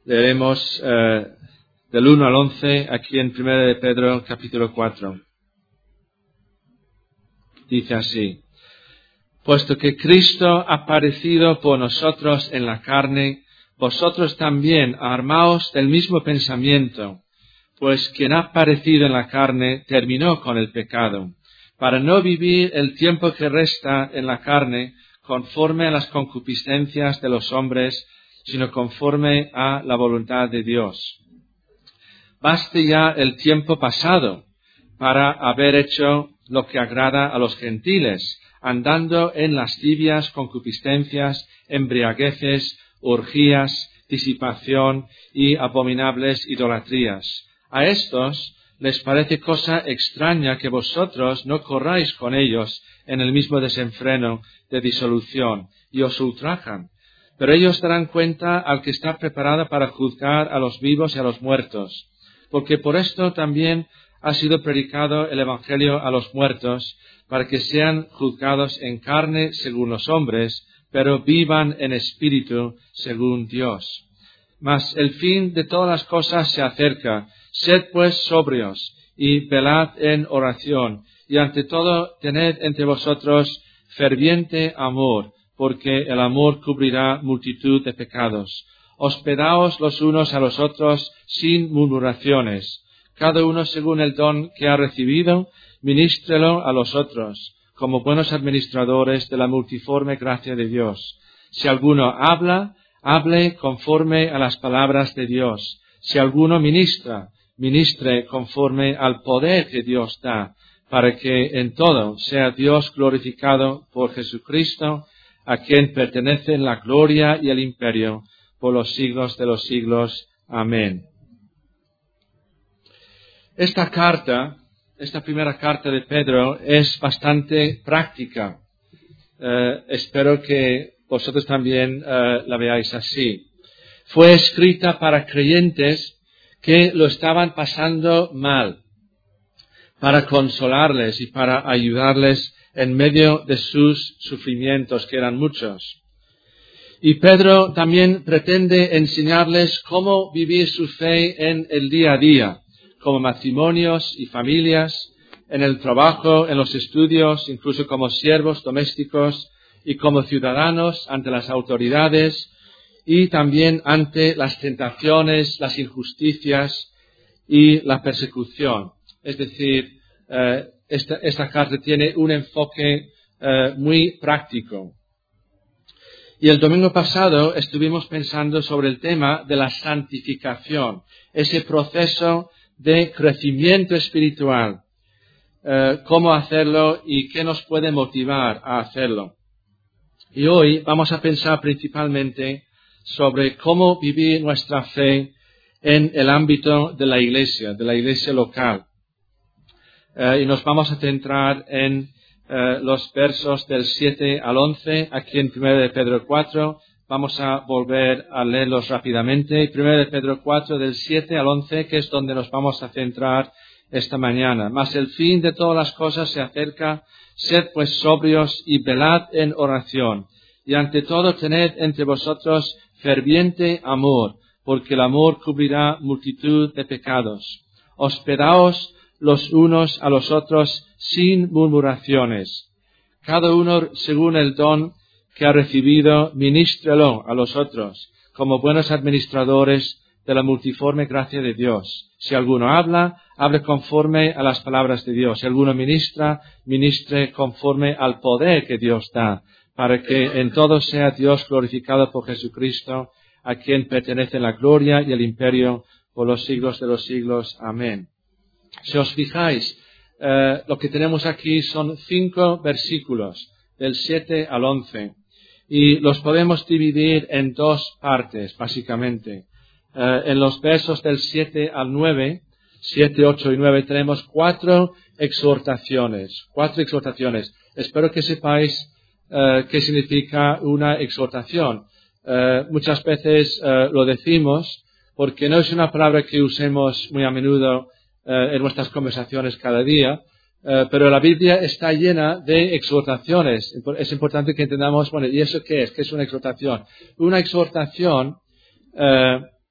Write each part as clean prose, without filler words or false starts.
Leeremos del 1 al 11 aquí en 1 de Pedro capítulo 4. Dice así: Puesto que Cristo ha padecido por nosotros en la carne, vosotros también armaos del mismo pensamiento, pues quien ha padecido en la carne terminó con el pecado, para no vivir el tiempo que resta en la carne conforme a las concupiscencias de los hombres, sino conforme a la voluntad de Dios. Baste ya el tiempo pasado para haber hecho lo que agrada a los gentiles, andando en lascivias, concupiscencias, embriagueces, orgías, disipación y abominables idolatrías. A estos les parece cosa extraña que vosotros no corráis con ellos en el mismo desenfreno de disolución, y os ultrajan. Pero ellos darán cuenta al que está preparado para juzgar a los vivos y a los muertos, porque por esto también ha sido predicado el Evangelio a los muertos, para que sean juzgados en carne según los hombres, pero vivan en espíritu según Dios. Mas el fin de todas las cosas se acerca. Sed pues sobrios y velad en oración, y ante todo tened entre vosotros ferviente amor, porque el amor cubrirá multitud de pecados. Hospedaos los unos a los otros sin murmuraciones. Cada uno según el don que ha recibido, ministrelo a los otros, como buenos administradores de la multiforme gracia de Dios. Si alguno habla, hable conforme a las palabras de Dios. Si alguno ministra, ministre conforme al poder que Dios da, para que en todo sea Dios glorificado por Jesucristo, a quien pertenecen la gloria y el imperio por los siglos de los siglos. Amén. Esta primera carta de Pedro es bastante práctica. Espero que vosotros también la veáis así. Fue escrita para creyentes que lo estaban pasando mal, para consolarles y para ayudarles en medio de sus sufrimientos, que eran muchos. Y Pedro también pretende enseñarles cómo vivir su fe en el día a día, como matrimonios y familias, en el trabajo, en los estudios, incluso como siervos domésticos y como ciudadanos ante las autoridades y también ante las tentaciones, las injusticias y la persecución. Es decir, esta carta tiene un enfoque muy práctico. Y el domingo pasado estuvimos pensando sobre el tema de la santificación, ese proceso de crecimiento espiritual, cómo hacerlo y qué nos puede motivar a hacerlo. Y hoy vamos a pensar principalmente sobre cómo vivir nuestra fe en el ámbito de la iglesia local. Y nos vamos a centrar en los versos del 7 al 11, aquí en 1 de Pedro 4. Vamos a volver a leerlos rápidamente. 1 de Pedro 4, del 7 al 11, que es donde nos vamos a centrar esta mañana. Mas el fin de todas las cosas se acerca. Sed pues sobrios y velad en oración. Y ante todo tened entre vosotros ferviente amor, porque el amor cubrirá multitud de pecados. Hospedaos los unos a los otros sin murmuraciones. Cada uno según el don que ha recibido, ministrelo a los otros, como buenos administradores de la multiforme gracia de Dios. Si alguno habla, hable conforme a las palabras de Dios. Si alguno ministra, ministre conforme al poder que Dios da, para que en todo sea Dios glorificado por Jesucristo, a quien pertenece la gloria y el imperio por los siglos de los siglos. Amén. Si os fijáis, lo que tenemos aquí son 5 versículos, del 7 al 11, y los podemos dividir en 2 partes, básicamente. En los versos del 7 al 9, 7, 8 y 9, tenemos 4 exhortaciones. Espero que sepáis qué significa una exhortación. Muchas veces lo decimos porque no es una palabra que usemos muy a menudo en nuestras conversaciones cada día, pero la Biblia está llena de exhortaciones. Es importante que entendamos, bueno, ¿y eso qué es? ¿Qué es una exhortación? Una exhortación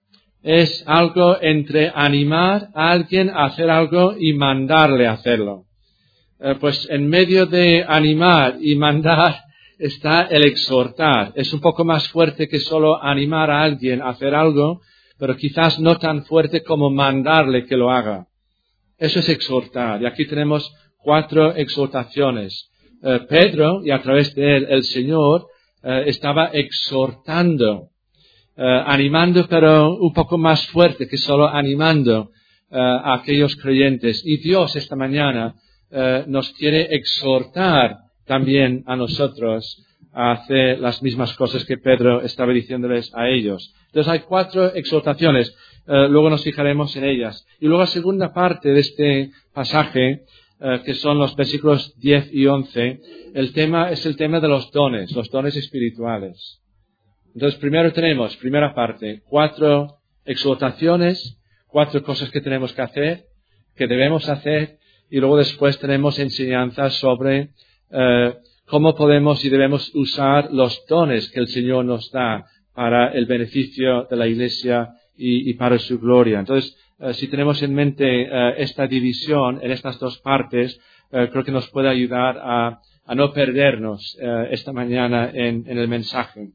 es algo entre animar a alguien a hacer algo y mandarle a hacerlo. Pues en medio de animar y mandar está el exhortar. Es un poco más fuerte que solo animar a alguien a hacer algo, pero quizás no tan fuerte como mandarle que lo haga. Eso es exhortar. Y aquí tenemos 4 exhortaciones. Pedro, y a través de él el Señor, estaba exhortando, animando, pero un poco más fuerte que solo animando a aquellos creyentes. Y Dios esta mañana nos quiere exhortar también a nosotros a hacer las mismas cosas que Pedro estaba diciéndoles a ellos. Entonces hay 4 exhortaciones, luego nos fijaremos en ellas. Y luego la segunda parte de este pasaje, que son los versículos 10 y 11, el tema es el tema de los dones espirituales. Entonces primero tenemos, primera parte, 4 exhortaciones, 4 cosas que tenemos que hacer, que debemos hacer, y luego después tenemos enseñanzas sobre cómo podemos y debemos usar los dones que el Señor nos da para el beneficio de la Iglesia y para su gloria. Entonces, si tenemos en mente esta división en estas 2 partes, creo que nos puede ayudar a no perdernos esta mañana en el mensaje.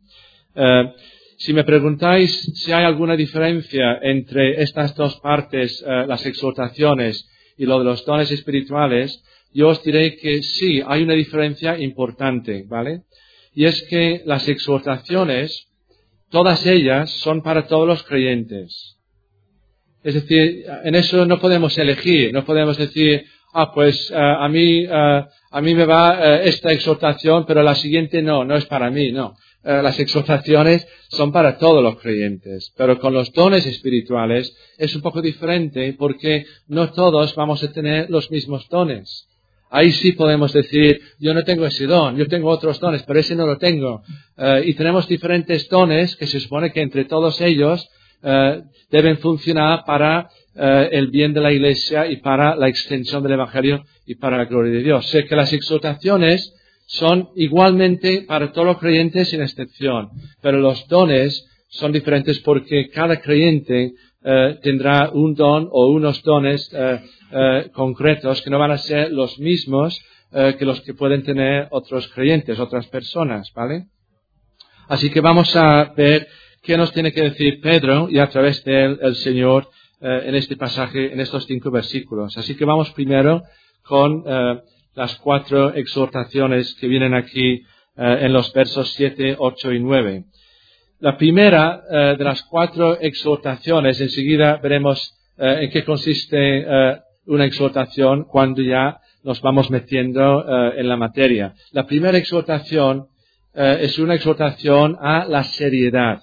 Si me preguntáis si hay alguna diferencia entre estas 2 partes, las exhortaciones y lo de los dones espirituales, yo os diré que sí, hay una diferencia importante, ¿vale? Y es que las exhortaciones, todas ellas son para todos los creyentes. Es decir, en eso no podemos elegir, no podemos decir, pues a mí me va esta exhortación, pero la siguiente no es para mí, no. Las exhortaciones son para todos los creyentes, pero con los dones espirituales es un poco diferente porque no todos vamos a tener los mismos dones. Ahí sí podemos decir, yo no tengo ese don, yo tengo otros dones, pero ese no lo tengo. Y tenemos diferentes dones que se supone que entre todos ellos deben funcionar para el bien de la Iglesia y para la extensión del Evangelio y para la gloria de Dios. Sé que las exhortaciones son igualmente para todos los creyentes sin excepción, pero los dones son diferentes porque cada creyente tendrá un don o unos dones concretos que no van a ser los mismos que los que pueden tener otros creyentes, otras personas, ¿vale? Así que vamos a ver qué nos tiene que decir Pedro y a través de él el Señor en este pasaje, en estos 5 versículos. Así que vamos primero con las 4 exhortaciones que vienen aquí en los versos 7, 8 y 9. La primera de las 4 exhortaciones, enseguida veremos en qué consiste una exhortación cuando ya nos vamos metiendo en la materia. La primera exhortación es una exhortación a la seriedad,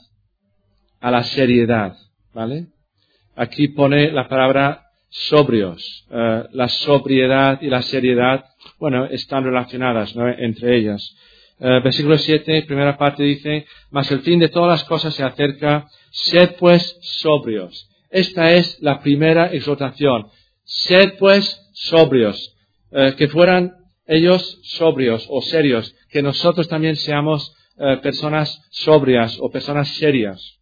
¿vale? Aquí pone la palabra sobrios. La sobriedad y la seriedad, bueno, están relacionadas, ¿no?, entre ellas. Versículo 7, primera parte dice, mas el fin de todas las cosas se acerca, sed pues sobrios. Esta es la primera exhortación. Sed pues sobrios. Que fueran ellos sobrios o serios. Que nosotros también seamos personas sobrias o personas serias.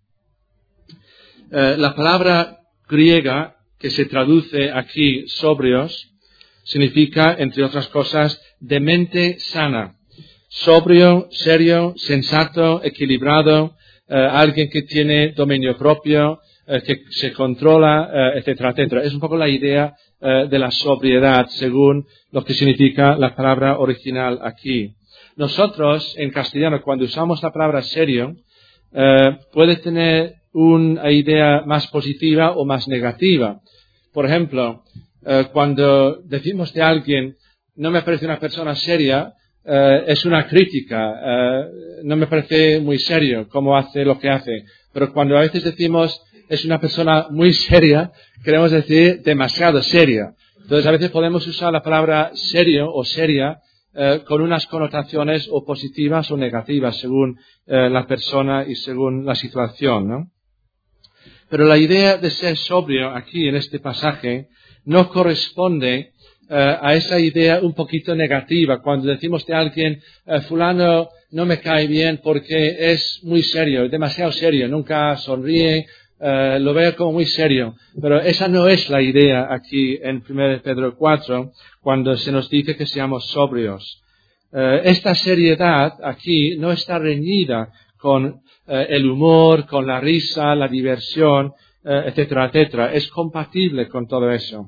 La palabra griega que se traduce aquí sobrios significa, entre otras cosas, de mente sana. Sobrio, serio, sensato, equilibrado, alguien que tiene dominio propio, que se controla, etcétera, etcétera. Es un poco la idea de la sobriedad, según lo que significa la palabra original aquí. Nosotros, en castellano, cuando usamos la palabra serio, puede tener una idea más positiva o más negativa. Por ejemplo, cuando decimos de alguien, no me parece una persona seria, es una crítica, no me parece muy serio cómo hace lo que hace. Pero cuando a veces decimos, es una persona muy seria, queremos decir demasiado seria. Entonces a veces podemos usar la palabra serio o seria con unas connotaciones o positivas o negativas según la persona y según la situación, ¿no? Pero la idea de ser sobrio aquí en este pasaje no corresponde a esa idea un poquito negativa. Cuando decimos de alguien, fulano no me cae bien porque es muy serio, demasiado serio, nunca sonríe, lo veo como muy serio. Pero esa no es la idea aquí en 1 Pedro 4, cuando se nos dice que seamos sobrios. Esta seriedad aquí no está reñida con el humor, con la risa, la diversión, etcétera, etcétera. Es compatible con todo eso.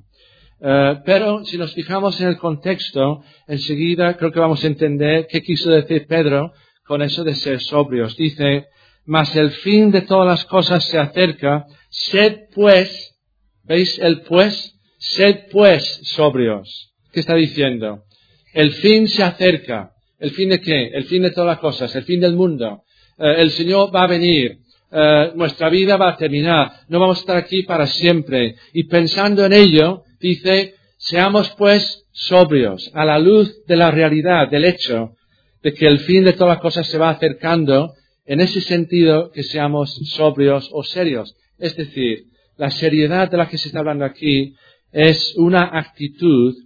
Pero si nos fijamos en el contexto, enseguida creo que vamos a entender qué quiso decir Pedro con eso de ser sobrios. Dice, mas el fin de todas las cosas se acerca, sed pues, ¿veis el pues? Sed pues sobrios. ¿Qué está diciendo? El fin se acerca. ¿El fin de qué? El fin de todas las cosas, el fin del mundo. El Señor va a venir. Nuestra vida va a terminar. No vamos a estar aquí para siempre. Y pensando en ello, dice, seamos pues sobrios, a la luz de la realidad, del hecho de que el fin de todas las cosas se va acercando, en ese sentido que seamos sobrios o serios. Es decir, la seriedad de la que se está hablando aquí es una actitud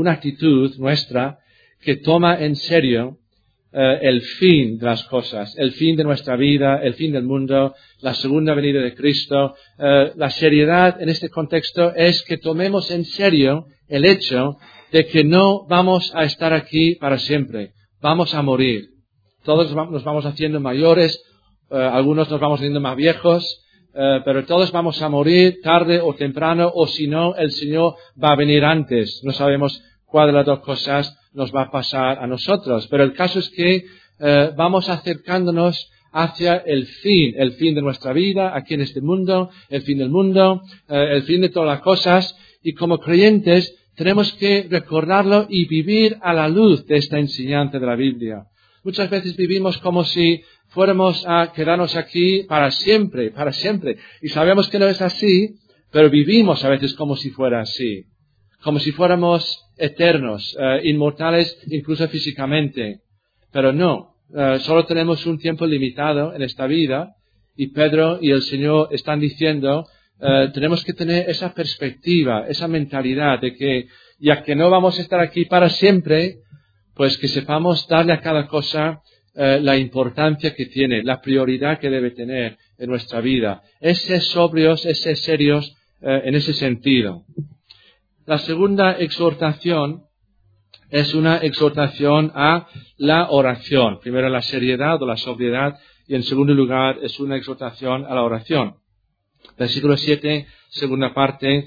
nuestra que toma en serio el fin de las cosas, el fin de nuestra vida, el fin del mundo, la segunda venida de Cristo. La seriedad en este contexto es que tomemos en serio el hecho de que no vamos a estar aquí para siempre, vamos a morir. Todos nos vamos haciendo mayores, algunos nos vamos haciendo más viejos, pero todos vamos a morir tarde o temprano, o si no, el Señor va a venir antes. No sabemos cuál de las dos cosas nos va a pasar a nosotros. Pero el caso es que vamos acercándonos hacia el fin de nuestra vida aquí en este mundo, el fin del mundo, el fin de todas las cosas. Y como creyentes tenemos que recordarlo y vivir a la luz de esta enseñanza de la Biblia. Muchas veces vivimos como si fuéramos a quedarnos aquí para siempre. Y sabemos que no es así, pero vivimos a veces como si fuera así. Como si fuéramos eternos, inmortales incluso físicamente. Pero no, solo tenemos un tiempo limitado en esta vida, y Pedro y el Señor están diciendo, tenemos que tener esa perspectiva, esa mentalidad de que, ya que no vamos a estar aquí para siempre, pues que sepamos darle a cada cosa la importancia que tiene, la prioridad que debe tener en nuestra vida. Es ser sobrios, es ser serios en ese sentido. La segunda exhortación es una exhortación a la oración. Primero la seriedad o la sobriedad, y en segundo lugar es una exhortación a la oración. Versículo 7, segunda parte,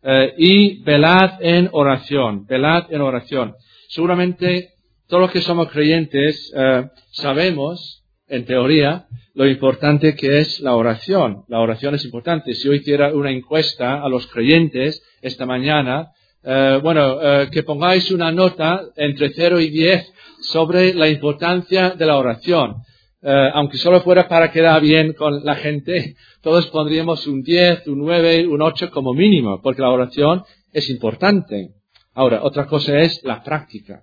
y velad en oración, velad en oración. Seguramente todos los que somos creyentes sabemos, en teoría, lo importante que es la oración. La oración es importante. Si yo hiciera una encuesta a los creyentes esta mañana, que pongáis una nota entre 0 y 10 sobre la importancia de la oración. Aunque solo fuera para quedar bien con la gente, todos pondríamos un 10, un 9, un 8 como mínimo, porque la oración es importante. Ahora, otra cosa es la práctica.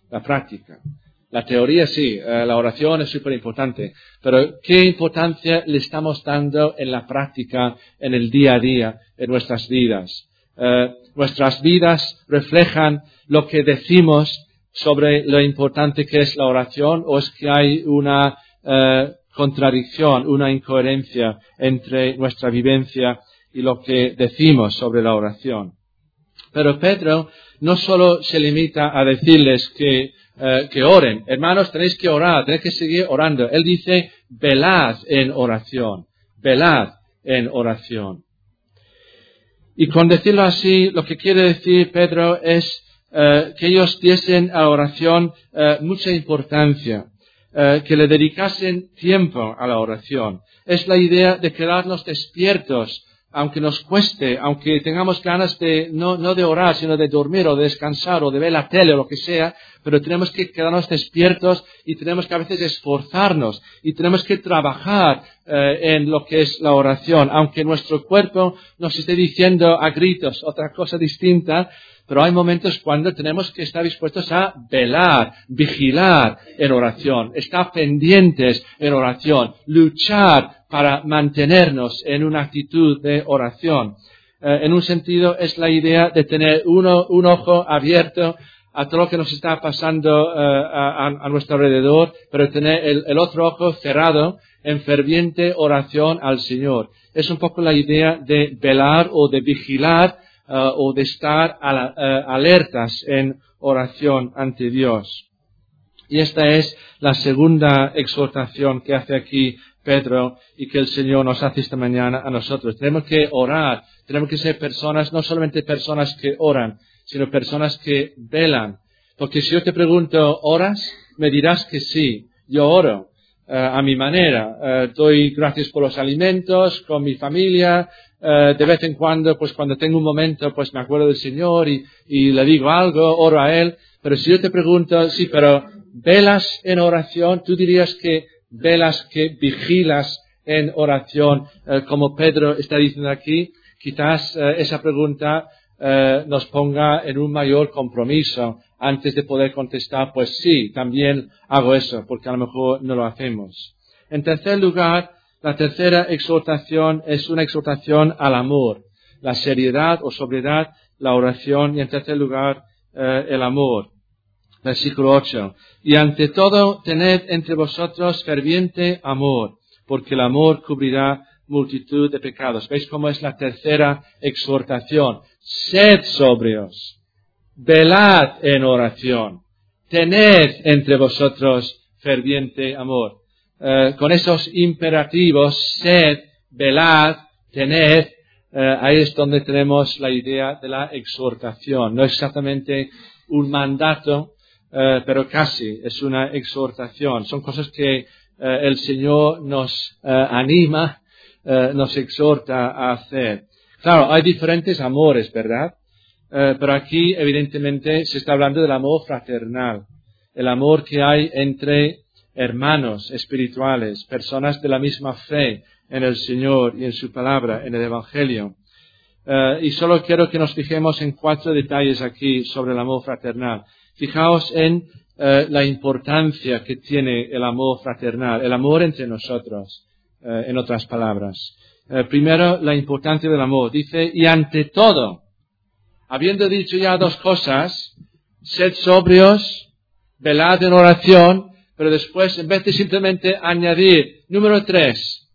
La teoría sí, la oración es súper importante, pero ¿qué importancia le estamos dando en la práctica, en el día a día, en nuestras vidas? Nuestras vidas reflejan lo que decimos sobre lo importante que es la oración, o es que hay una contradicción, una incoherencia entre nuestra vivencia y lo que decimos sobre la oración. Pero Pedro no solo se limita a decirles que oren. Hermanos, tenéis que orar, tenéis que seguir orando. Él dice, velad en oración. Velad en oración. Y con decirlo así, lo que quiere decir Pedro es que ellos diesen a la oración mucha importancia, que le dedicasen tiempo a la oración. Es la idea de quedarnos despiertos, aunque nos cueste, aunque tengamos ganas de, no de orar, sino de dormir o de descansar o de ver la tele o lo que sea, pero tenemos que quedarnos despiertos y tenemos que a veces esforzarnos y tenemos que trabajar en lo que es la oración, aunque nuestro cuerpo nos esté diciendo a gritos otra cosa distinta, pero hay momentos cuando tenemos que estar dispuestos a velar, vigilar en oración, estar pendientes en oración, luchar para mantenernos en una actitud de oración. En un sentido es la idea de tener un ojo abierto a todo lo que nos está pasando a nuestro alrededor, pero tener el otro ojo cerrado en ferviente oración al Señor. es un poco la idea de velar o de vigilar o de estar alertas en oración ante Dios. Y esta es la segunda exhortación que hace aquí Pedro y que el Señor nos hace esta mañana a nosotros. Tenemos que orar, tenemos que ser personas, no solamente personas que oran, sino personas que velan. Porque si yo te pregunto, ¿oras? Me dirás que sí, yo oro a mi manera. Doy gracias por los alimentos, con mi familia. De vez en cuando, pues cuando tengo un momento, pues me acuerdo del Señor y le digo algo, oro a Él. Pero si yo te pregunto, sí, pero ¿velas en oración? Tú dirías que velas, que vigilas en oración, como Pedro está diciendo aquí. Quizás esa pregunta nos ponga en un mayor compromiso antes de poder contestar, pues sí, también hago eso, porque a lo mejor no lo hacemos. En tercer lugar, la tercera exhortación es una exhortación al amor, la seriedad o sobriedad, la oración y en tercer lugar el amor. Versículo 8. Y ante todo, tened entre vosotros ferviente amor, porque el amor cubrirá multitud de pecados. ¿Veis cómo es la tercera exhortación? Sed sobrios, velad en oración, tened entre vosotros ferviente amor. Con esos imperativos, sed, velad, tened, ahí es donde tenemos la idea de la exhortación. No exactamente un mandato, pero casi es una exhortación. Son cosas que el Señor nos anima, nos exhorta a hacer. Claro, hay diferentes amores, ¿verdad? Pero aquí, evidentemente, se está hablando del amor fraternal, el amor que hay entre hermanos espirituales, personas de la misma fe en el Señor y en su palabra, en el Evangelio. Y solo quiero que nos fijemos en 4 detalles aquí sobre el amor fraternal. Fijaos en la importancia que tiene el amor fraternal, el amor entre nosotros, en otras palabras. Primero, la importancia del amor. Dice, y ante todo, habiendo dicho ya 2 cosas, sed sobrios, velad en oración, pero después, en vez de simplemente añadir, número 3,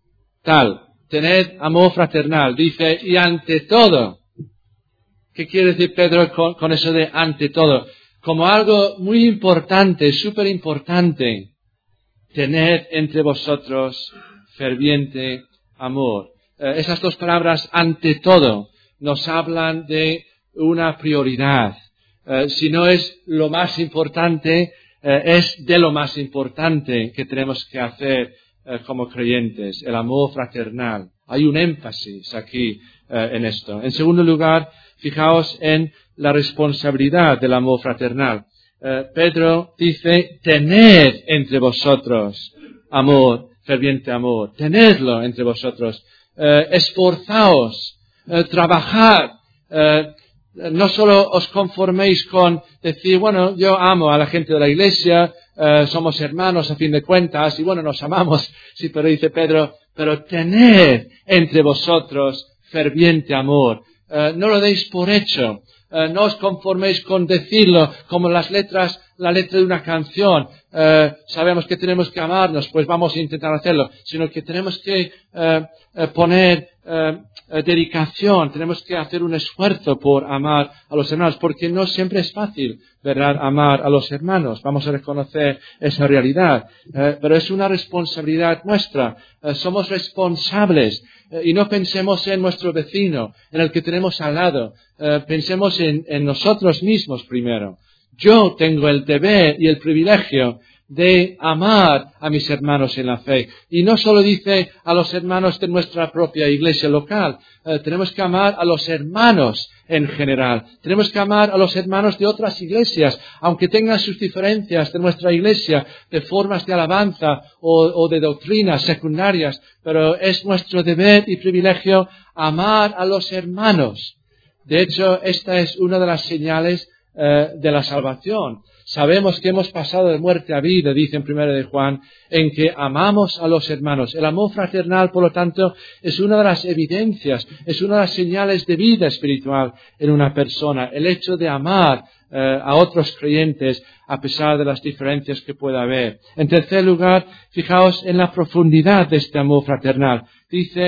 tened amor fraternal, dice, y ante todo. ¿Qué quiere decir Pedro con eso de ante todo? Como algo muy importante, súper importante, tened entre vosotros ferviente amor. Esas 2 palabras, ante todo, nos hablan de una prioridad. Si no es lo más importante, es de lo más importante que tenemos que hacer como creyentes, el amor fraternal. Hay un énfasis aquí en esto. En segundo lugar, fijaos en la responsabilidad del amor fraternal. Pedro dice, tened entre vosotros amor, ferviente amor. Tenedlo entre vosotros. Esforzaos, trabajad. No solo os conforméis con decir, bueno, yo amo a la gente de la iglesia, somos hermanos a fin de cuentas, y bueno, nos amamos. Sí, pero dice Pedro, pero tened entre vosotros ferviente amor. No lo deis por hecho. No os conforméis con decirlo como la letra de una canción. Sabemos que tenemos que amarnos, pues vamos a intentar hacerlo. Sino que tenemos que poner dedicación, tenemos que hacer un esfuerzo por amar a los hermanos, porque no siempre es fácil, ¿verdad?, amar a los hermanos. Vamos a reconocer esa realidad. Pero es una responsabilidad nuestra. Somos responsables. Y no pensemos en nuestro vecino, en el que tenemos al lado. Pensemos en nosotros mismos primero. Yo tengo el deber y el privilegio de amar a mis hermanos en la fe. Y no solo dice a los hermanos de nuestra propia iglesia local. Tenemos que amar a los hermanos en general. Tenemos que amar a los hermanos de otras iglesias, aunque tengan sus diferencias de nuestra iglesia, de formas de alabanza o de doctrinas secundarias. Pero es nuestro deber y privilegio amar a los hermanos. De hecho, esta es una de las señales de la salvación. Sabemos que hemos pasado de muerte a vida, dice en 1 de Juan, en que amamos a los hermanos. El amor fraternal, por lo tanto, es una de las evidencias, es una de las señales de vida espiritual en una persona. El hecho de amar a otros creyentes a pesar de las diferencias que pueda haber. En tercer lugar, fijaos en la profundidad de este amor fraternal. Dice,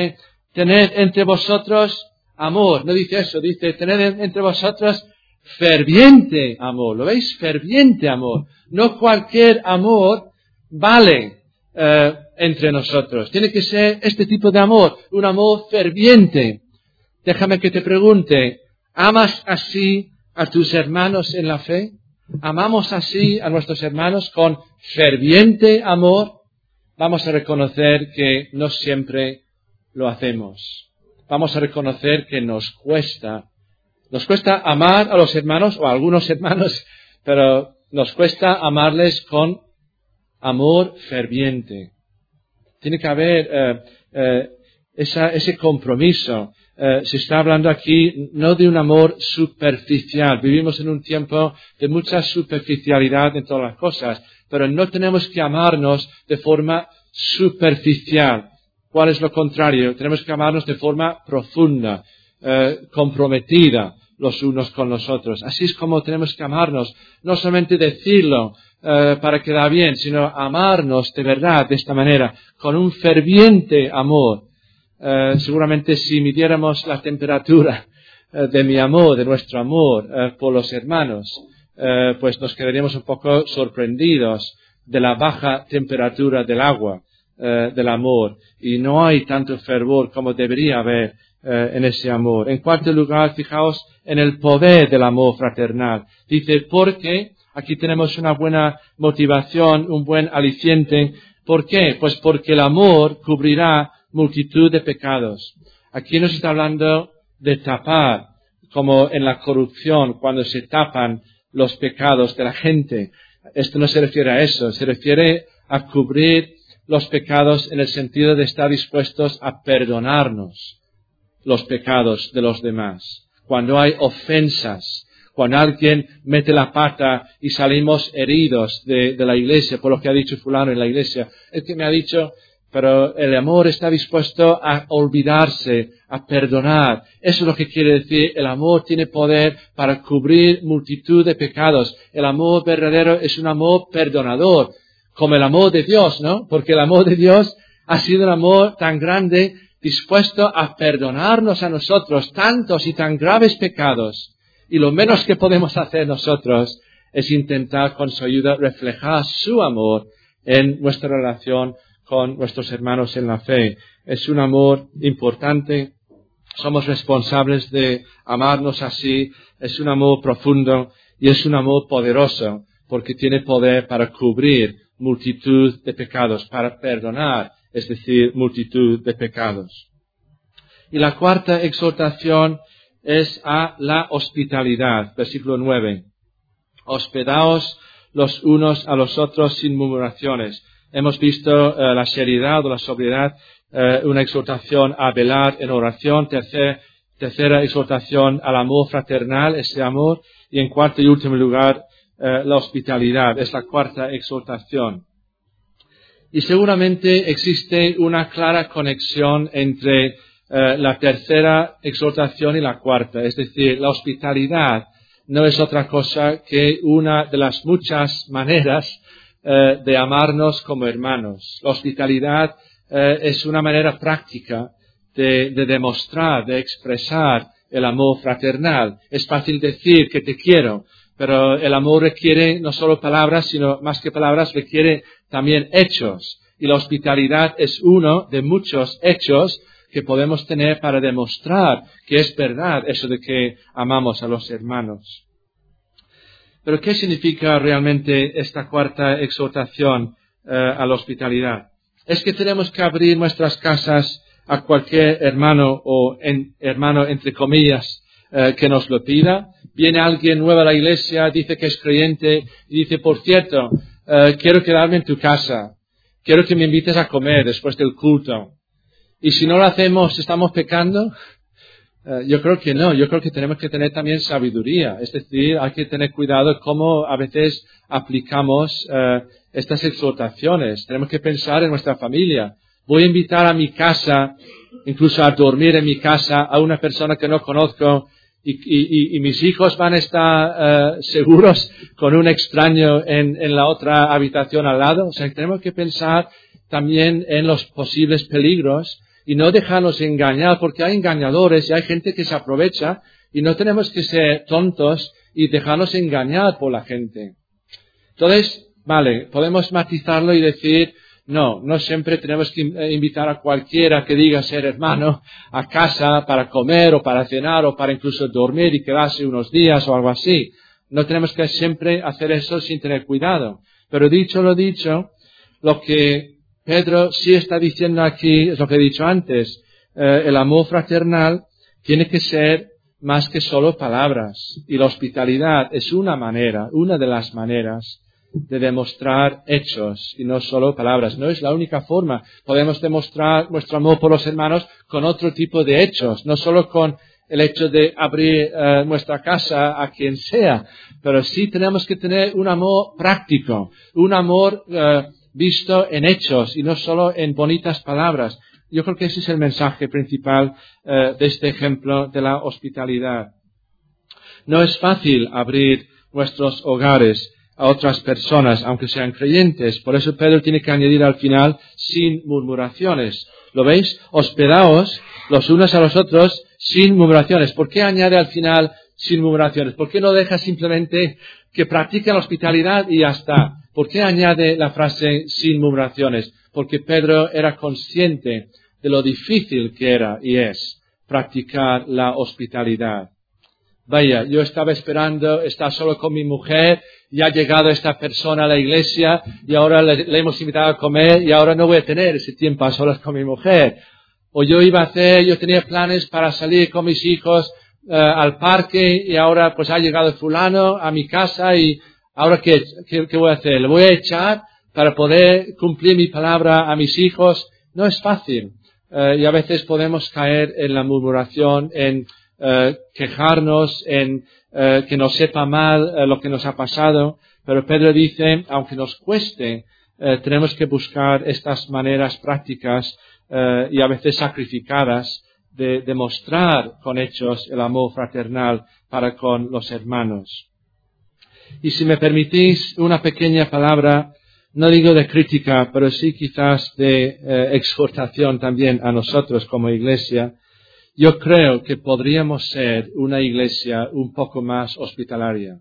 tened entre vosotros amor. No dice eso, dice tened entre vosotros ferviente amor. ¿Lo veis? Ferviente amor. No cualquier amor vale entre nosotros. Tiene que ser este tipo de amor, un amor ferviente. Déjame que te pregunte, ¿amas así a tus hermanos en la fe? ¿Amamos así a nuestros hermanos con ferviente amor? Vamos a reconocer que no siempre lo hacemos. Vamos a reconocer que nos cuesta amar a los hermanos o a algunos hermanos, pero nos cuesta amarles con amor ferviente. Tiene que haber ese compromiso. Se está hablando aquí no de un amor superficial. Vivimos en un tiempo de mucha superficialidad en todas las cosas, pero no tenemos que amarnos de forma superficial. ¿Cuál es lo contrario? Tenemos que amarnos de forma profunda, comprometida los unos con los otros. Así es como tenemos que amarnos. No solamente decirlo para quedar bien, sino amarnos de verdad de esta manera, con un ferviente amor. Seguramente si midiéramos la temperatura de mi amor, de nuestro amor por los hermanos, pues nos quedaríamos un poco sorprendidos de la baja temperatura del agua, del amor. Y no hay tanto fervor como debería haber en ese amor. En cuarto lugar, fijaos en el poder del amor fraternal. Dice, porque, aquí tenemos una buena motivación, un buen aliciente. ¿Por qué? Pues porque el amor cubrirá multitud de pecados. Aquí nos está hablando de tapar, como en la corrupción, cuando se tapan los pecados de la gente. Esto no se refiere a eso, se refiere a cubrir los pecados en el sentido de estar dispuestos a perdonarnos los pecados de los demás. Cuando hay ofensas, cuando alguien mete la pata y salimos heridos de la iglesia por lo que ha dicho fulano en la iglesia, es que me ha dicho, pero el amor está dispuesto a olvidarse, a perdonar. Eso es lo que quiere decir, el amor tiene poder para cubrir multitud de pecados. El amor verdadero es un amor perdonador, como el amor de Dios, ¿no? Porque el amor de Dios ha sido un amor tan grande, dispuesto a perdonarnos a nosotros tantos y tan graves pecados. Y lo menos que podemos hacer nosotros es intentar con su ayuda reflejar su amor en nuestra relación con nuestros hermanos en la fe. Es un amor importante. Somos responsables de amarnos así. Es un amor profundo y es un amor poderoso porque tiene poder para cubrir multitud de pecados, para perdonar, es decir, multitud de pecados. Y la cuarta exhortación es a la hospitalidad, versículo 9. Hospedaos los unos a los otros sin murmuraciones. Hemos visto la seriedad o la sobriedad, una exhortación a velar en oración, tercera exhortación al amor fraternal, ese amor, y en cuarto y último lugar, la hospitalidad, es la cuarta exhortación. Y seguramente existe una clara conexión entre la tercera exhortación y la cuarta, es decir, la hospitalidad no es otra cosa que una de las muchas maneras de amarnos como hermanos. La hospitalidad es una manera práctica de demostrar, de expresar el amor fraternal. Es fácil decir que te quiero, pero el amor requiere no solo palabras, sino más que palabras, requiere también hechos. Y la hospitalidad es uno de muchos hechos que podemos tener para demostrar que es verdad eso de que amamos a los hermanos. Pero ¿qué significa realmente esta cuarta exhortación a la hospitalidad? Es que tenemos que abrir nuestras casas a cualquier hermano o hermano entre comillas que nos lo pida. Viene alguien nuevo a la iglesia, dice que es creyente y dice, por cierto, quiero quedarme en tu casa, quiero que me invites a comer después del culto. Y si no lo hacemos, ¿estamos pecando? Yo creo que no, yo creo que tenemos que tener también sabiduría, es decir, hay que tener cuidado cómo a veces aplicamos estas exhortaciones. Tenemos que pensar en nuestra familia. Voy a invitar a mi casa, incluso a dormir en mi casa, a una persona que no conozco y mis hijos van a estar seguros con un extraño en la otra habitación al lado. O sea, tenemos que pensar también en los posibles peligros y no dejarnos engañar, porque hay engañadores y hay gente que se aprovecha y no tenemos que ser tontos y dejarnos engañar por la gente. Entonces, vale, podemos matizarlo y decir, no siempre tenemos que invitar a cualquiera que diga ser hermano a casa para comer o para cenar o para incluso dormir y quedarse unos días o algo así. No tenemos que siempre hacer eso sin tener cuidado. Pero dicho lo dicho, lo que Pedro sí está diciendo aquí es lo que he dicho antes. El amor fraternal tiene que ser más que solo palabras. Y la hospitalidad es una de las maneras de demostrar hechos y no solo palabras. No es la única forma. Podemos demostrar nuestro amor por los hermanos con otro tipo de hechos, no solo con el hecho de abrir nuestra casa a quien sea, pero sí tenemos que tener un amor práctico, un amor visto en hechos y no solo en bonitas palabras. Yo creo que ese es el mensaje principal de este ejemplo de la hospitalidad. No es fácil abrir nuestros hogares a otras personas, aunque sean creyentes. Por eso Pedro tiene que añadir al final, sin murmuraciones. ¿Lo veis? Hospedaos los unos a los otros sin murmuraciones. ¿Por qué añade al final sin murmuraciones? ¿Por qué no deja simplemente que practiquen la hospitalidad y ya está? ¿Por qué añade la frase sin murmuraciones? Porque Pedro era consciente de lo difícil que era y es practicar la hospitalidad. Vaya, yo estaba esperando estar solo con mi mujer y ha llegado esta persona a la iglesia y ahora le hemos invitado a comer y ahora no voy a tener ese tiempo a solas con mi mujer. O yo tenía planes para salir con mis hijos al parque y ahora pues ha llegado fulano a mi casa y ahora ¿qué voy a hacer? ¿Le voy a echar para poder cumplir mi palabra a mis hijos? No es fácil. Y a veces podemos caer en la murmuración, en quejarnos, en que nos sepa mal lo que nos ha pasado. Pero Pedro dice, aunque nos cueste, tenemos que buscar estas maneras prácticas y a veces sacrificadas de demostrar con hechos el amor fraternal para con los hermanos. Y si me permitís una pequeña palabra, no digo de crítica, pero sí quizás de exhortación también a nosotros como iglesia. Yo creo que podríamos ser una iglesia un poco más hospitalaria.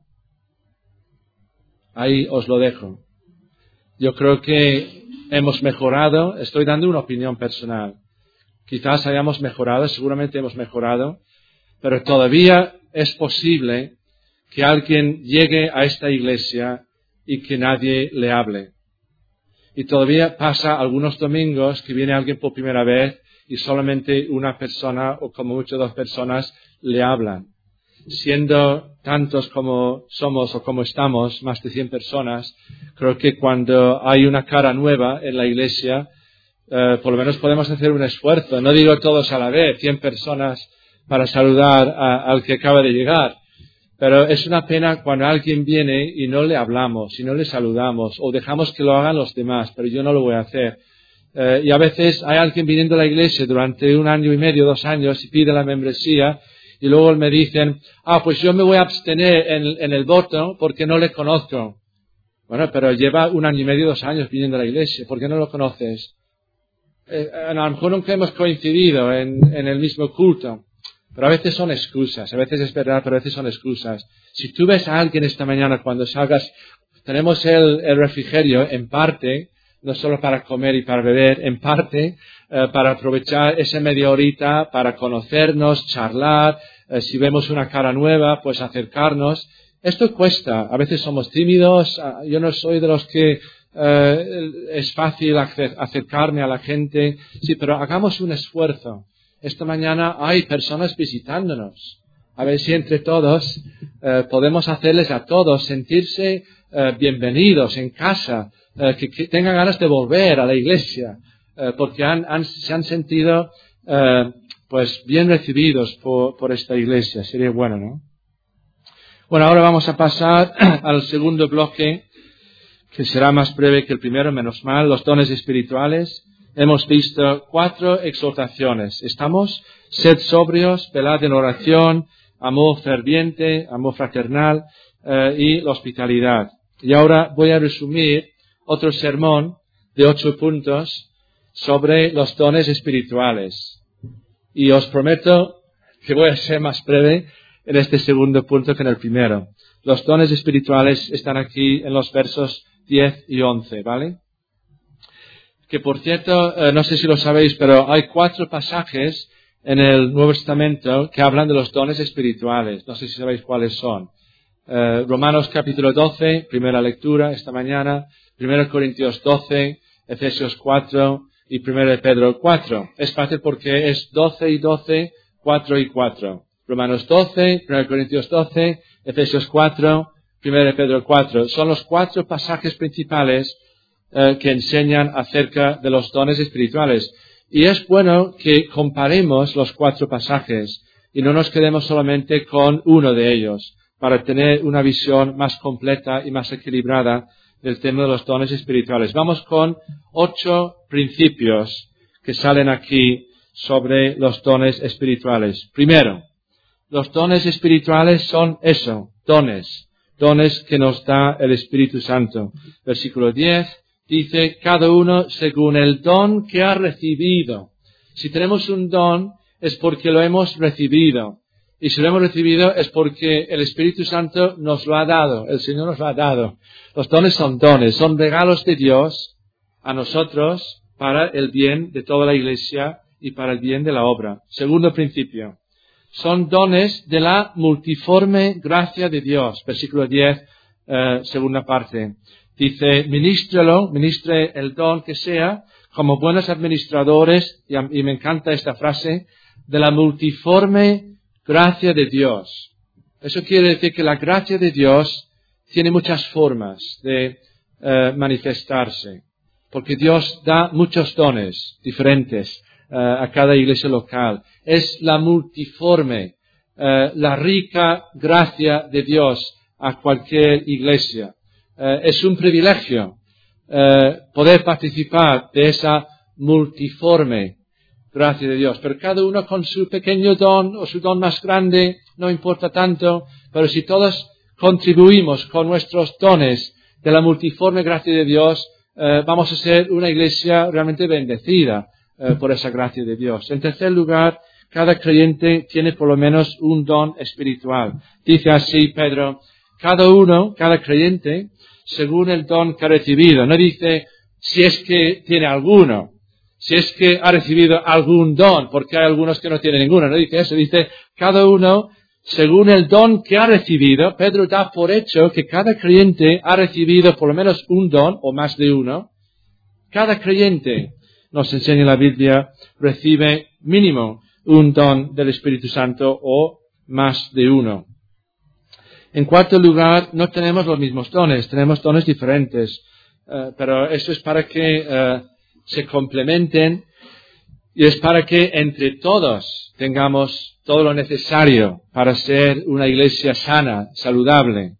Ahí os lo dejo. Yo creo que hemos mejorado, estoy dando una opinión personal. Quizás hayamos mejorado, seguramente hemos mejorado, pero todavía es posible que alguien llegue a esta iglesia y que nadie le hable. Y todavía pasa algunos domingos que viene alguien por primera vez y solamente una persona o como mucho 2 personas le hablan. Siendo tantos como somos o como estamos, más de 100 personas, creo que cuando hay una cara nueva en la iglesia, por lo menos podemos hacer un esfuerzo. No digo todos a la vez, 100 personas para saludar al que acaba de llegar. Pero es una pena cuando alguien viene y no le hablamos, y no le saludamos, o dejamos que lo hagan los demás, pero yo no lo voy a hacer. Y a veces hay alguien viniendo a la iglesia durante 1 año y medio, 2 años, y pide la membresía, y luego me dicen, pues yo me voy a abstener en el voto porque no le conozco. Bueno, pero lleva 1 año y medio, 2 años viniendo a la iglesia, ¿por qué no lo conoces? A lo mejor nunca hemos coincidido en el mismo culto. Pero a veces son excusas, a veces es verdad, pero a veces son excusas. Si tú ves a alguien esta mañana cuando salgas, tenemos el refrigerio en parte, no solo para comer y para beber, en parte para aprovechar esa media horita para conocernos, charlar, si vemos una cara nueva, pues acercarnos. Esto cuesta, a veces somos tímidos, yo no soy de los que es fácil acercarme a la gente, sí, pero hagamos un esfuerzo. Esta mañana hay personas visitándonos. A ver si entre todos podemos hacerles a todos sentirse bienvenidos en casa, que tengan ganas de volver a la iglesia, porque se han sentido pues bien recibidos por esta iglesia. Sería bueno, ¿no? Bueno, ahora vamos a pasar al segundo bloque, que será más breve que el primero, menos mal, los dones espirituales. Hemos visto 4 exhortaciones. ¿Estamos? Sed sobrios, velad en oración, amor ferviente, amor fraternal y la hospitalidad. Y ahora voy a resumir otro sermón de 8 puntos. sobre los dones espirituales. Y os prometo que voy a ser más breve en este segundo punto que en el primero. Los dones espirituales están aquí en los versos 10 y 11, ¿vale? Que por cierto, no sé si lo sabéis, pero hay 4 pasajes en el Nuevo Testamento que hablan de los dones espirituales. No sé si sabéis cuáles son. Romanos capítulo 12, primera lectura esta mañana, 1 Corintios 12, Efesios 4 y 1 Pedro 4. Es fácil porque es 12 y 12, 4 y 4. Romanos 12, 1 Corintios 12, Efesios 4, 1 Pedro 4. Son los 4 pasajes principales que enseñan acerca de los dones espirituales. Y es bueno que comparemos los 4 pasajes y no nos quedemos solamente con uno de ellos, para tener una visión más completa y más equilibrada del tema de los dones espirituales. Vamos con 8 principios que salen aquí sobre los dones espirituales. Primero, los dones espirituales son eso, dones que nos da el Espíritu Santo. Versículo 10 dice, cada uno según el don que ha recibido. Si tenemos un don es porque lo hemos recibido. Y si lo hemos recibido es porque el Espíritu Santo nos lo ha dado, el Señor nos lo ha dado. Los dones, son regalos de Dios a nosotros para el bien de toda la Iglesia y para el bien de la obra. Segundo principio, son dones de la multiforme gracia de Dios. Versículo 10, segunda parte. Dice, ministre el don que sea, como buenos administradores, y me encanta esta frase, de la multiforme gracia de Dios. Eso quiere decir que la gracia de Dios tiene muchas formas de manifestarse, porque Dios da muchos dones diferentes a cada iglesia local. Es la multiforme, la rica gracia de Dios a cualquier iglesia. Es un privilegio poder participar de esa multiforme gracia de Dios. Pero cada uno con su pequeño don o su don más grande, no importa tanto, pero si todos contribuimos con nuestros dones de la multiforme gracia de Dios, vamos a ser una iglesia realmente bendecida por esa gracia de Dios. En tercer lugar, cada creyente tiene por lo menos un don espiritual. Dice así Pedro, cada creyente, según el don que ha recibido. No dice si es que tiene alguno, si es que ha recibido algún don, porque hay algunos que no tienen ninguno. No dice eso, dice cada uno según el don que ha recibido. Pedro da por hecho que cada creyente ha recibido por lo menos un don o más de uno. Cada creyente, nos enseña la Biblia, recibe mínimo un don del Espíritu Santo o más de uno. En cuarto lugar, no tenemos los mismos dones, tenemos dones diferentes, pero eso es para que se complementen y es para que entre todos tengamos todo lo necesario para ser una iglesia sana, saludable,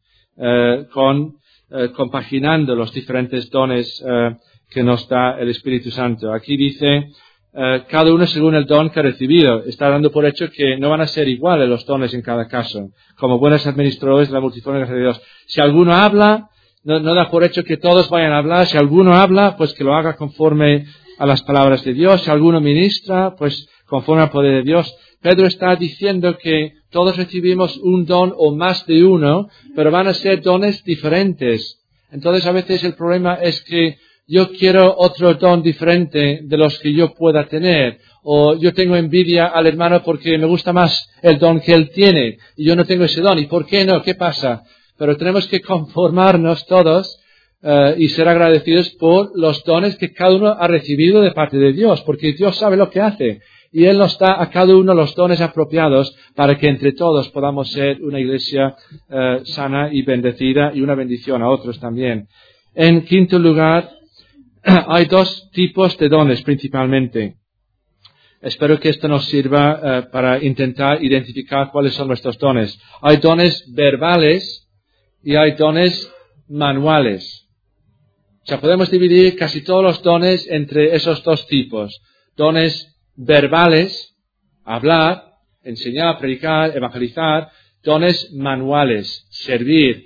compaginando los diferentes dones que nos da el Espíritu Santo. Aquí dice, cada uno según el don que ha recibido. Está dando por hecho que no van a ser iguales los dones en cada caso. Como buenos administradores de la multiforme gracia de Dios. Si alguno habla, no da por hecho que todos vayan a hablar. Si alguno habla, pues que lo haga conforme a las palabras de Dios. Si alguno ministra, pues conforme al poder de Dios. Pedro está diciendo que todos recibimos un don o más de uno, pero van a ser dones diferentes. Entonces a veces el problema es que yo quiero otro don diferente de los que yo pueda tener. O yo tengo envidia al hermano porque me gusta más el don que él tiene. Y yo no tengo ese don. ¿Y por qué no? ¿Qué pasa? Pero tenemos que conformarnos todos y ser agradecidos por los dones que cada uno ha recibido de parte de Dios. Porque Dios sabe lo que hace. Y Él nos da a cada uno los dones apropiados para que entre todos podamos ser una iglesia sana y bendecida y una bendición a otros también. En quinto lugar, hay dos tipos de dones principalmente. Espero que esto nos sirva para intentar identificar cuáles son nuestros dones. Hay dones verbales y hay dones manuales. O sea, podemos dividir casi todos los dones entre esos dos tipos. Dones verbales, hablar, enseñar, predicar, evangelizar. Dones manuales, servir,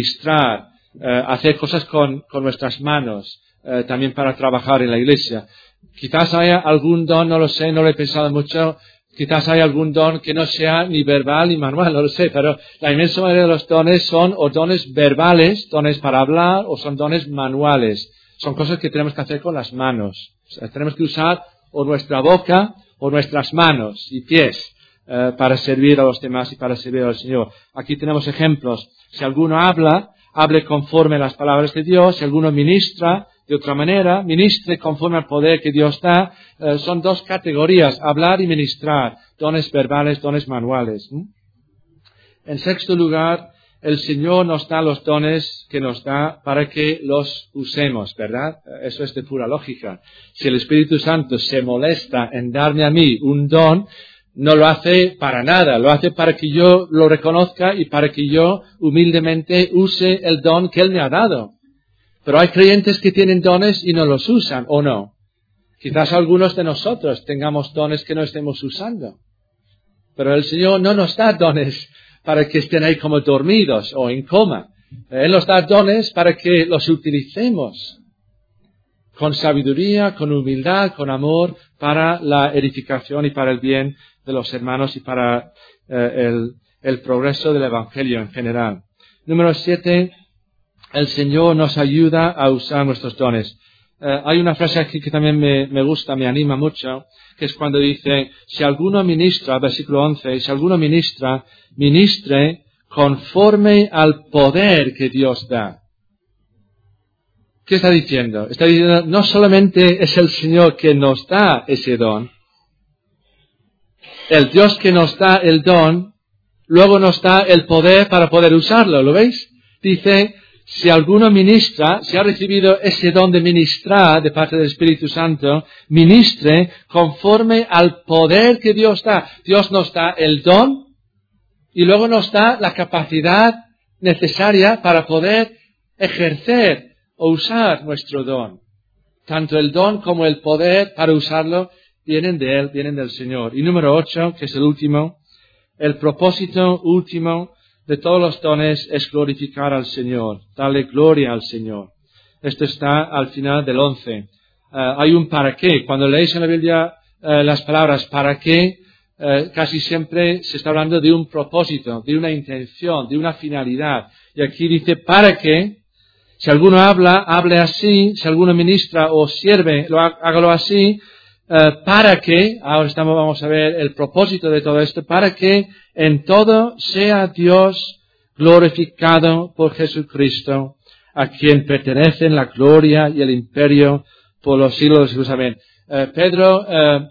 ministrar, hacer cosas con nuestras manos. También para trabajar en la iglesia. Quizás haya algún don, no lo sé, no lo he pensado mucho, quizás haya algún don que no sea ni verbal ni manual, no lo sé, pero la inmensa mayoría de los dones son o dones verbales, dones para hablar, o son dones manuales. Son cosas que tenemos que hacer con las manos. O sea, tenemos que usar o nuestra boca o nuestras manos y pies para servir a los demás y para servir al Señor. Aquí tenemos ejemplos. Si alguno habla, hable conforme a las palabras de Dios. Si alguno ministra de otra manera, ministre conforme al poder que Dios da. Son dos categorías, hablar y ministrar, dones verbales, dones manuales. En sexto lugar, el Señor nos da los dones que nos da para que los usemos, ¿verdad? Eso es de pura lógica. Si el Espíritu Santo se molesta en darme a mí un don, no lo hace para nada, lo hace para que yo lo reconozca y para que yo humildemente use el don que Él me ha dado. Pero hay creyentes que tienen dones y no los usan, ¿o no? Quizás algunos de nosotros tengamos dones que no estemos usando. Pero el Señor no nos da dones para que estén ahí como dormidos o en coma. Él nos da dones para que los utilicemos con sabiduría, con humildad, con amor, para la edificación y para el bien de los hermanos y para el progreso del Evangelio en general. Número 7, el Señor nos ayuda a usar nuestros dones. Hay una frase aquí que también me gusta, me anima mucho, que es cuando dice, si alguno ministra, versículo 11, si alguno ministra, ministre conforme al poder que Dios da. ¿Qué está diciendo? Está diciendo, no solamente es el Señor que nos da ese don, el Dios que nos da el don, luego nos da el poder para poder usarlo, ¿lo veis? Dice, si alguno ministra, si ha recibido ese don de ministrar de parte del Espíritu Santo, ministre conforme al poder que Dios da. Dios nos da el don y luego nos da la capacidad necesaria para poder ejercer o usar nuestro don. Tanto el don como el poder para usarlo vienen de Él, vienen del Señor. Y número 8, que es el último, el propósito último de todos los dones es glorificar al Señor, darle gloria al Señor. Esto está al final del 11. Hay un para qué. Cuando leéis en la Biblia las palabras para qué, casi siempre se está hablando de un propósito, de una intención, de una finalidad. Y aquí dice para qué. Si alguno habla, hable así. Si alguno ministra o sirve, hágalo así. Para que, ahora vamos a ver el propósito de todo esto, para que en todo sea Dios glorificado por Jesucristo, a quien pertenecen la gloria y el imperio por los siglos de los siglos. Amén. Pedro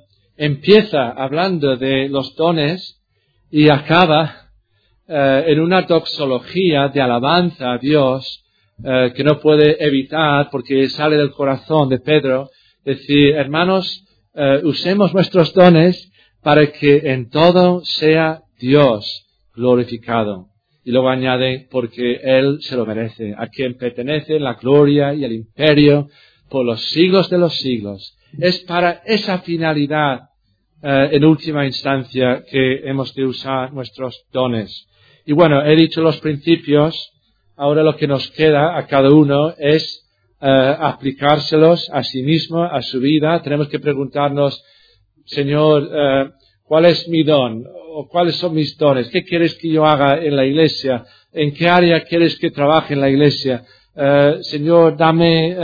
empieza hablando de los dones y acaba en una doxología de alabanza a Dios que no puede evitar, porque sale del corazón de Pedro, decir, hermanos, usemos nuestros dones para que en todo sea Dios glorificado. Y luego añade, porque Él se lo merece, a quien pertenece la gloria y el imperio por los siglos de los siglos. Es para esa finalidad, en última instancia, que hemos de usar nuestros dones. Y bueno, he dicho los principios, ahora lo que nos queda a cada uno es aplicárselos a sí mismo, a su vida. Tenemos que preguntarnos, Señor, ¿cuál es mi don? ¿O cuáles son mis dones? ¿Qué quieres que yo haga en la iglesia? ¿En qué área quieres que trabaje en la iglesia? Señor, dame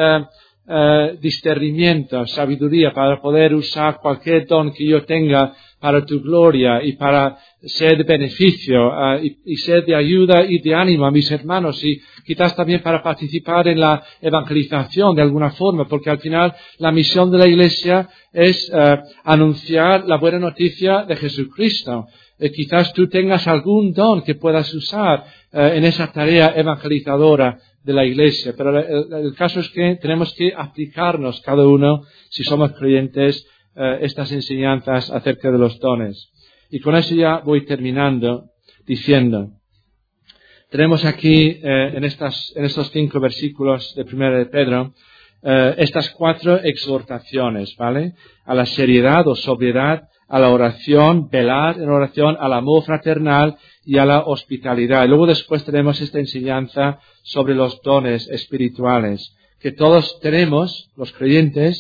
discernimiento, sabiduría para poder usar cualquier don que yo tenga para tu gloria y para ser de beneficio y ser de ayuda y de ánimo a mis hermanos y quizás también para participar en la evangelización de alguna forma, porque al final la misión de la Iglesia es anunciar la buena noticia de Jesucristo. Quizás tú tengas algún don que puedas usar en esa tarea evangelizadora de la Iglesia, pero el caso es que tenemos que aplicarnos cada uno, si somos creyentes, estas enseñanzas acerca de los dones. Y con eso ya voy terminando diciendo, tenemos aquí en estos 5 versículos de 1 de Pedro estas 4 exhortaciones, ¿vale? A la seriedad o sobriedad, a la oración, velar en oración, al amor fraternal y a la hospitalidad. Y luego después tenemos esta enseñanza sobre los dones espirituales, que todos tenemos, los creyentes,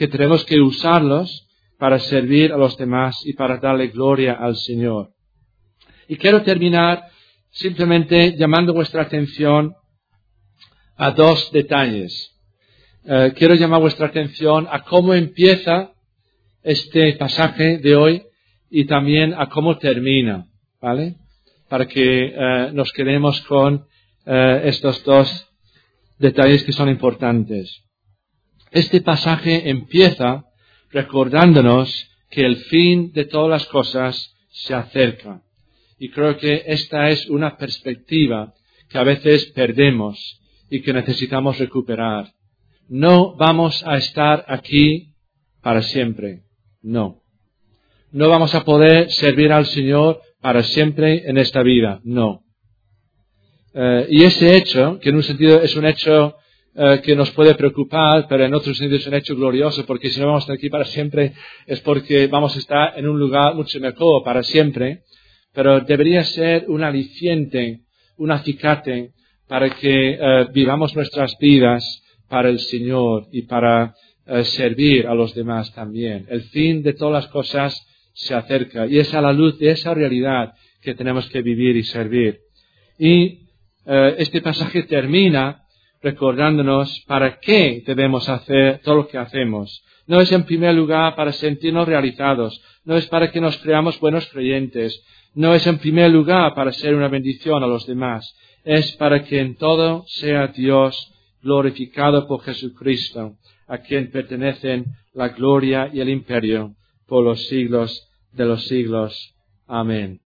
que tenemos que usarlos para servir a los demás y para darle gloria al Señor. Y quiero terminar simplemente llamando vuestra atención a dos detalles. Quiero llamar vuestra atención a cómo empieza este pasaje de hoy y también a cómo termina, ¿vale? Para que nos quedemos con estos dos detalles que son importantes. Este pasaje empieza recordándonos que el fin de todas las cosas se acerca. Y creo que esta es una perspectiva que a veces perdemos y que necesitamos recuperar. No vamos a estar aquí para siempre. No. No vamos a poder servir al Señor para siempre en esta vida. No. Y ese hecho, que en un sentido es un hecho que nos puede preocupar, pero en otro sentido es un hecho glorioso, porque si no vamos a estar aquí para siempre es porque vamos a estar en un lugar mucho mejor para siempre, pero debería ser un aliciente, un acicate para que vivamos nuestras vidas para el Señor y para servir a los demás también. El fin de todas las cosas se acerca y es a la luz de esa realidad que tenemos que vivir y servir. Y este pasaje termina recordándonos para qué debemos hacer todo lo que hacemos. No es en primer lugar para sentirnos realizados, no es para que nos creamos buenos creyentes, no es en primer lugar para ser una bendición a los demás, es para que en todo sea Dios glorificado por Jesucristo, a quien pertenecen la gloria y el imperio por los siglos de los siglos. Amén.